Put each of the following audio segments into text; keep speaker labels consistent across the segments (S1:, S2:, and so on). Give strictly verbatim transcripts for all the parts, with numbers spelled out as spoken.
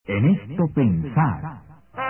S1: En esto pensar.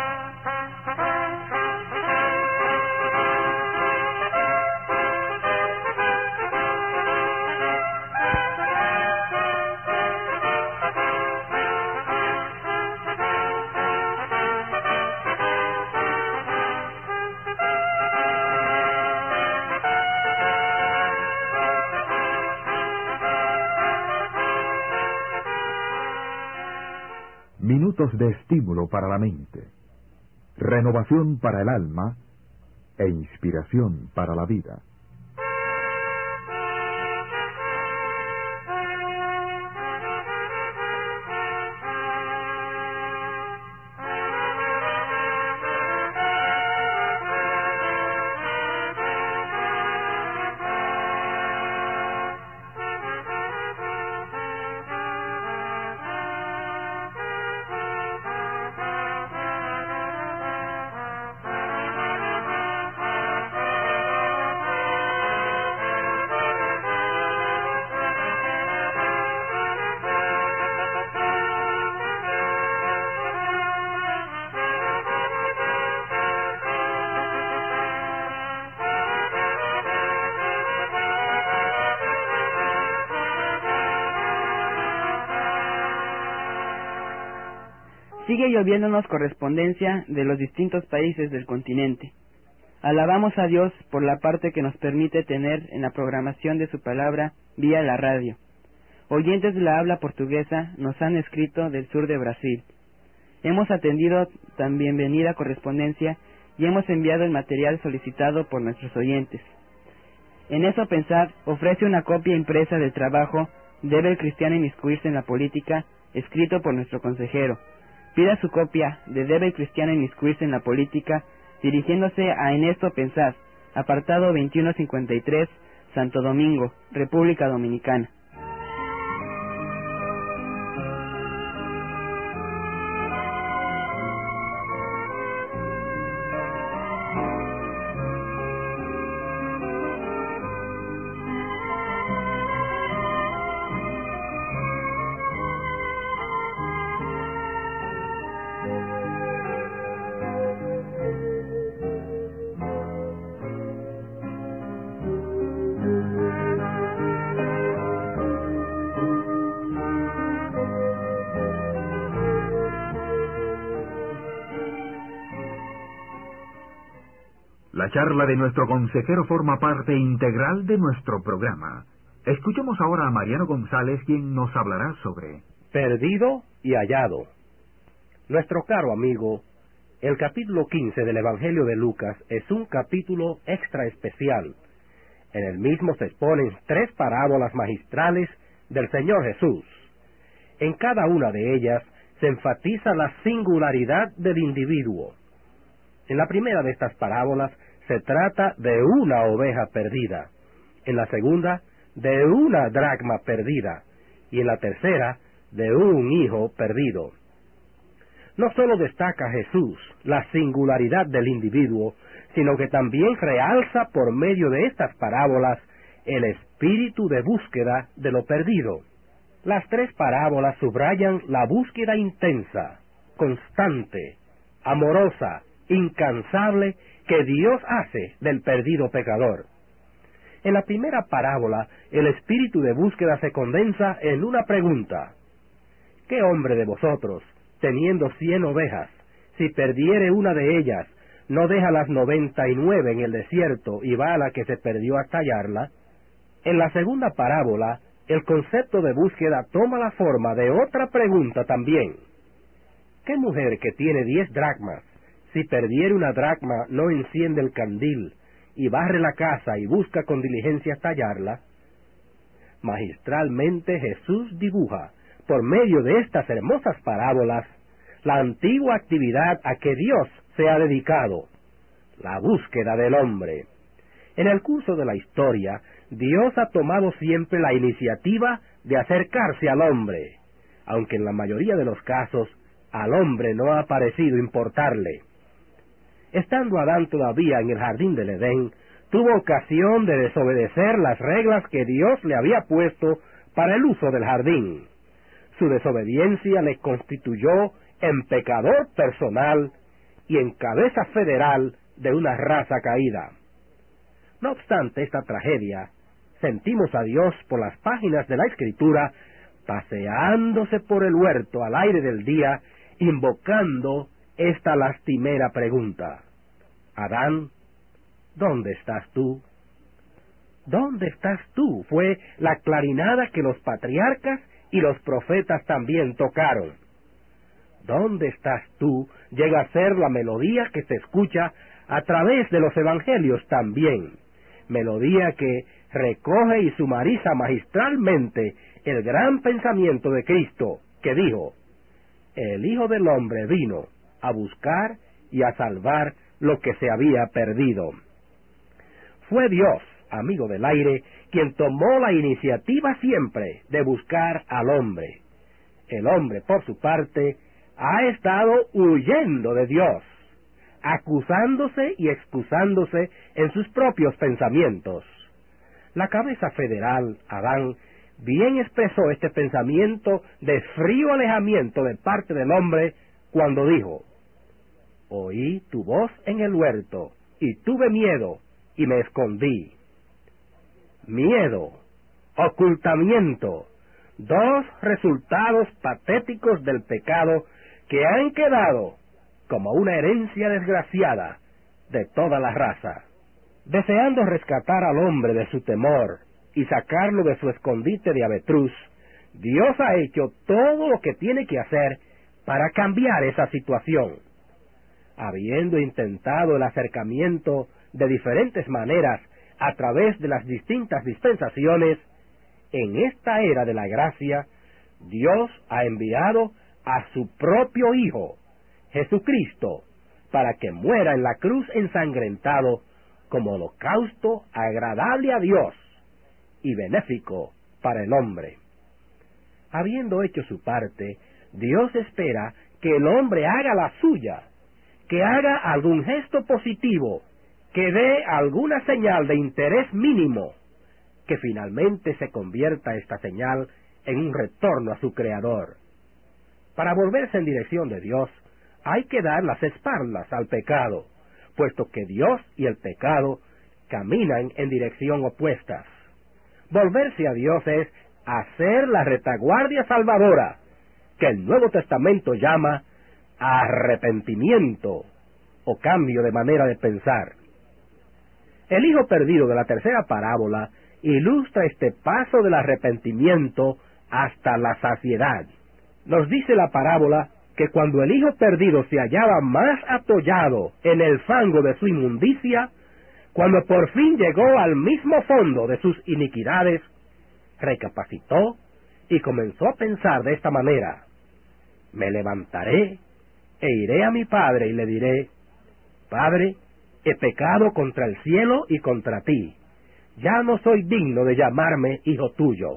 S2: Minutos de estímulo para la mente, renovación para el alma e inspiración para la vida.
S3: Sigue lloviéndonos correspondencia de los distintos países del continente. Alabamos a Dios por la parte que nos permite tener en la programación de su palabra vía la radio. Oyentes de la habla portuguesa nos han escrito del sur de Brasil. Hemos atendido tan bienvenida correspondencia y hemos enviado el material solicitado por nuestros oyentes. En eso pensar ofrece una copia impresa del trabajo ¿Debe el cristiano inmiscuirse en la política?, escrito por nuestro consejero. Pida su copia de ¿Debe el cristiano inmiscuirse en la política?, dirigiéndose a En esto pensar, apartado veintiuno cincuenta y tres, Santo Domingo, República Dominicana.
S2: La charla de nuestro consejero forma parte integral de nuestro programa. Escuchemos ahora a Mariano González, quien nos hablará sobre
S4: perdido y hallado. Nuestro caro amigo, el capítulo quince del Evangelio de Lucas es un capítulo extra especial. En el mismo se exponen tres parábolas magistrales del Señor Jesús. En cada una de ellas se enfatiza la singularidad del individuo. En la primera de estas parábolas se trata de una oveja perdida, en la segunda de una dracma perdida y en la tercera de un hijo perdido. No solo destaca Jesús la singularidad del individuo, sino que también realza por medio de estas parábolas el espíritu de búsqueda de lo perdido. Las tres parábolas subrayan la búsqueda intensa, constante, amorosa, incansable que Dios hace del perdido pecador. En la primera parábola, el espíritu de búsqueda se condensa en una pregunta: ¿qué hombre de vosotros, teniendo cien ovejas, si perdiere una de ellas, no deja las noventa y nueve en el desierto y va a la que se perdió hasta hallarla? En la segunda parábola, el concepto de búsqueda toma la forma de otra pregunta también. ¿Qué mujer que tiene diez dracmas, si perdiere una dracma, no enciende el candil y barre la casa y busca con diligencia hasta hallarla? Magistralmente Jesús dibuja, por medio de estas hermosas parábolas, la antigua actividad a que Dios se ha dedicado, la búsqueda del hombre. En el curso de la historia, Dios ha tomado siempre la iniciativa de acercarse al hombre, aunque en la mayoría de los casos al hombre no ha parecido importarle. Estando Adán todavía en el jardín del Edén, tuvo ocasión de desobedecer las reglas que Dios le había puesto para el uso del jardín. Su desobediencia le constituyó en pecador personal y en cabeza federal de una raza caída. No obstante esta tragedia, sentimos a Dios por las páginas de la Escritura paseándose por el huerto al aire del día, invocando esta lastimera pregunta: Adán, ¿dónde estás tú? ¿Dónde estás tú? Fue la clarinada que los patriarcas y los profetas también tocaron. ¿Dónde estás tú? Llega a ser la melodía que se escucha a través de los evangelios también, melodía que recoge y sumariza magistralmente el gran pensamiento de Cristo, que dijo: el Hijo del Hombre vino a buscar y a salvar lo que se había perdido. Fue Dios, amigo del aire, quien tomó la iniciativa siempre de buscar al hombre. El hombre, por su parte, ha estado huyendo de Dios, acusándose y excusándose en sus propios pensamientos. La cabeza federal, Adán, bien expresó este pensamiento de frío alejamiento de parte del hombre cuando dijo: oí tu voz en el huerto y tuve miedo y me escondí. Miedo, ocultamiento, dos resultados patéticos del pecado que han quedado como una herencia desgraciada de toda la raza. Deseando rescatar al hombre de su temor y sacarlo de su escondite de avetruz, Dios ha hecho todo lo que tiene que hacer para cambiar esa situación. Habiendo intentado el acercamiento de diferentes maneras a través de las distintas dispensaciones, en esta era de la gracia, Dios ha enviado a su propio Hijo, Jesucristo, para que muera en la cruz ensangrentado como holocausto agradable a Dios y benéfico para el hombre. Habiendo hecho su parte, Dios espera que el hombre haga la suya, que haga algún gesto positivo, que dé alguna señal de interés mínimo, que finalmente se convierta esta señal en un retorno a su Creador. Para volverse en dirección de Dios, hay que dar las espaldas al pecado, puesto que Dios y el pecado caminan en dirección opuestas. Volverse a Dios es hacer la retaguardia salvadora, que el Nuevo Testamento llama arrepentimiento o cambio de manera de pensar. El hijo perdido de la tercera parábola ilustra este paso del arrepentimiento hasta la saciedad. Nos dice la parábola que cuando el hijo perdido se hallaba más atollado en el fango de su inmundicia, cuando por fin llegó al mismo fondo de sus iniquidades, recapacitó y comenzó a pensar de esta manera: me levantaré e iré a mi padre y le diré: Padre, he pecado contra el cielo y contra ti, ya no soy digno de llamarme hijo tuyo.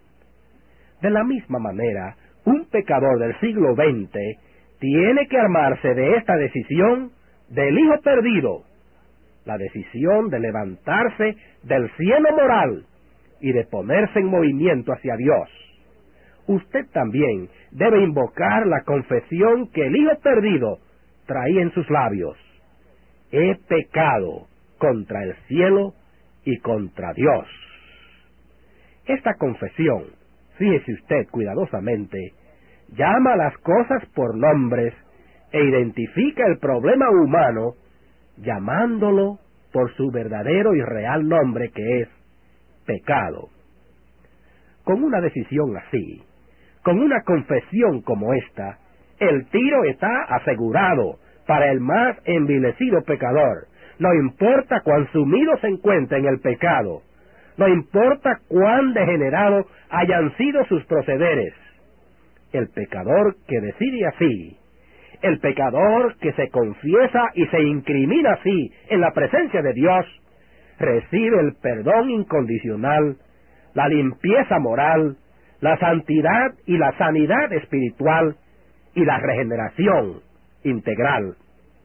S4: De la misma manera, un pecador del siglo veinte tiene que armarse de esta decisión del hijo perdido, la decisión de levantarse del cielo moral y de ponerse en movimiento hacia Dios. Usted también debe invocar la confesión que el hijo perdido traía en sus labios: he pecado contra el cielo y contra Dios. Esta confesión, fíjese usted cuidadosamente, llama las cosas por nombres e identifica el problema humano llamándolo por su verdadero y real nombre, que es pecado. Con una decisión así, con una confesión como esta, el tiro está asegurado para el más envilecido pecador. No importa cuán sumido se encuentre en el pecado, no importa cuán degenerados hayan sido sus procederes. El pecador que decide así, el pecador que se confiesa y se incrimina así en la presencia de Dios, recibe el perdón incondicional, la limpieza moral, la santidad y la sanidad espiritual y la regeneración integral.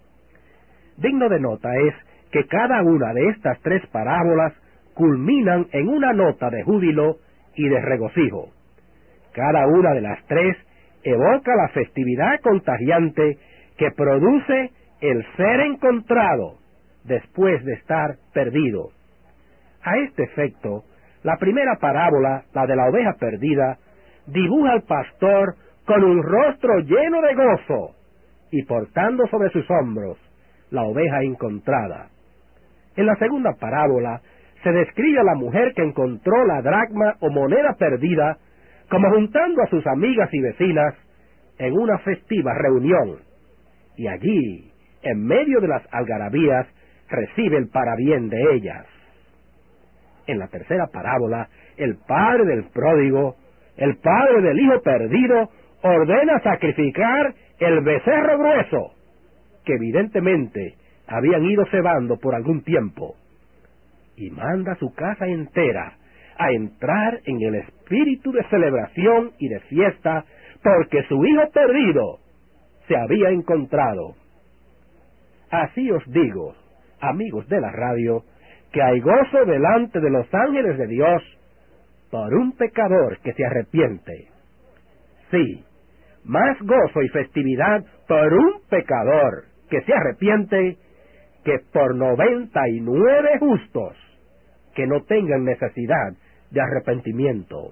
S4: Digno de nota es que cada una de estas tres parábolas culminan en una nota de júbilo y de regocijo. Cada una de las tres evoca la festividad contagiante que produce el ser encontrado después de estar perdido. A este efecto, la primera parábola, la de la oveja perdida, dibuja al pastor con un rostro lleno de gozo y portando sobre sus hombros la oveja encontrada. En la segunda parábola se describe a la mujer que encontró la dracma o moneda perdida como juntando a sus amigas y vecinas en una festiva reunión, y allí, en medio de las algarabías, recibe el parabién de ellas. En la tercera parábola, el padre del pródigo, el padre del hijo perdido, ordena sacrificar el becerro grueso, que evidentemente habían ido cebando por algún tiempo, y manda a su casa entera a entrar en el espíritu de celebración y de fiesta, porque su hijo perdido se había encontrado. Así os digo, amigos de la radio, que hay gozo delante de los ángeles de Dios por un pecador que se arrepiente. Sí, más gozo y festividad por un pecador que se arrepiente que por noventa y nueve justos que no tengan necesidad de arrepentimiento.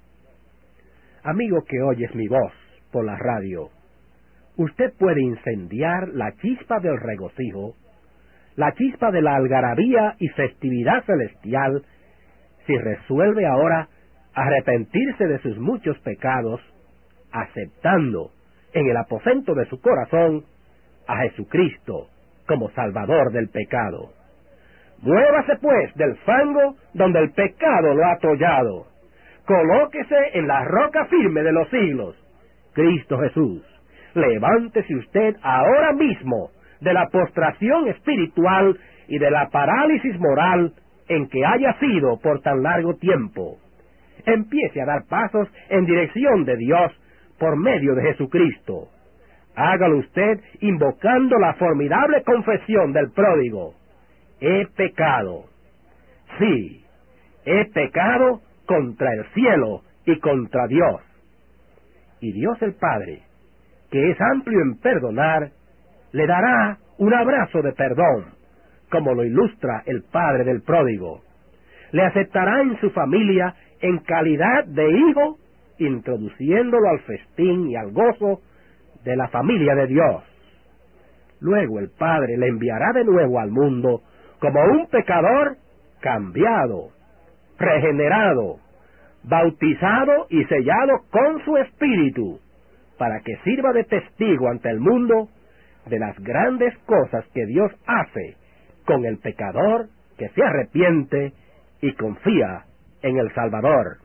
S4: Amigo que oyes mi voz por la radio, usted puede incendiar la chispa del regocijo, la chispa de la algarabía y festividad celestial, si resuelve ahora arrepentirse de sus muchos pecados, aceptando en el aposento de su corazón a Jesucristo como Salvador del pecado. Muévase pues del fango donde el pecado lo ha atollado. Colóquese en la roca firme de los siglos, Cristo Jesús. Levántese usted ahora mismo de la postración espiritual y de la parálisis moral en que haya sido por tan largo tiempo. Empiece a dar pasos en dirección de Dios por medio de Jesucristo. Hágalo usted invocando la formidable confesión del pródigo: he pecado. Sí, he pecado contra el cielo y contra Dios. Y Dios el Padre, que es amplio en perdonar, le dará un abrazo de perdón, como lo ilustra el padre del pródigo. Le aceptará en su familia en calidad de hijo, introduciéndolo al festín y al gozo de la familia de Dios. Luego el Padre le enviará de nuevo al mundo como un pecador cambiado, regenerado, bautizado y sellado con su Espíritu, para que sirva de testigo ante el mundo de las grandes cosas que Dios hace con el pecador que se arrepiente y confía en el Salvador.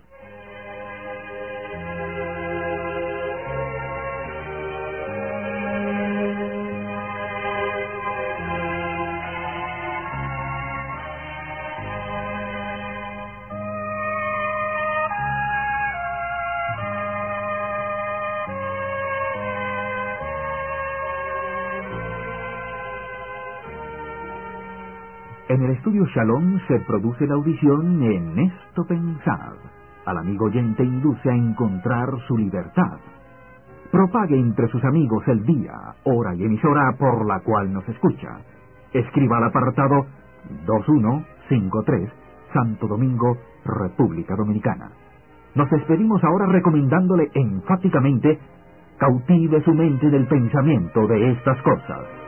S2: En el estudio Shalom se produce la audición En esto pensad. Al amigo oyente induce a encontrar su libertad. Propague entre sus amigos el día, hora y emisora por la cual nos escucha. Escriba al apartado dos uno cinco tres, Santo Domingo, República Dominicana. Nos despedimos ahora recomendándole enfáticamente: cautive su mente del pensamiento de estas cosas.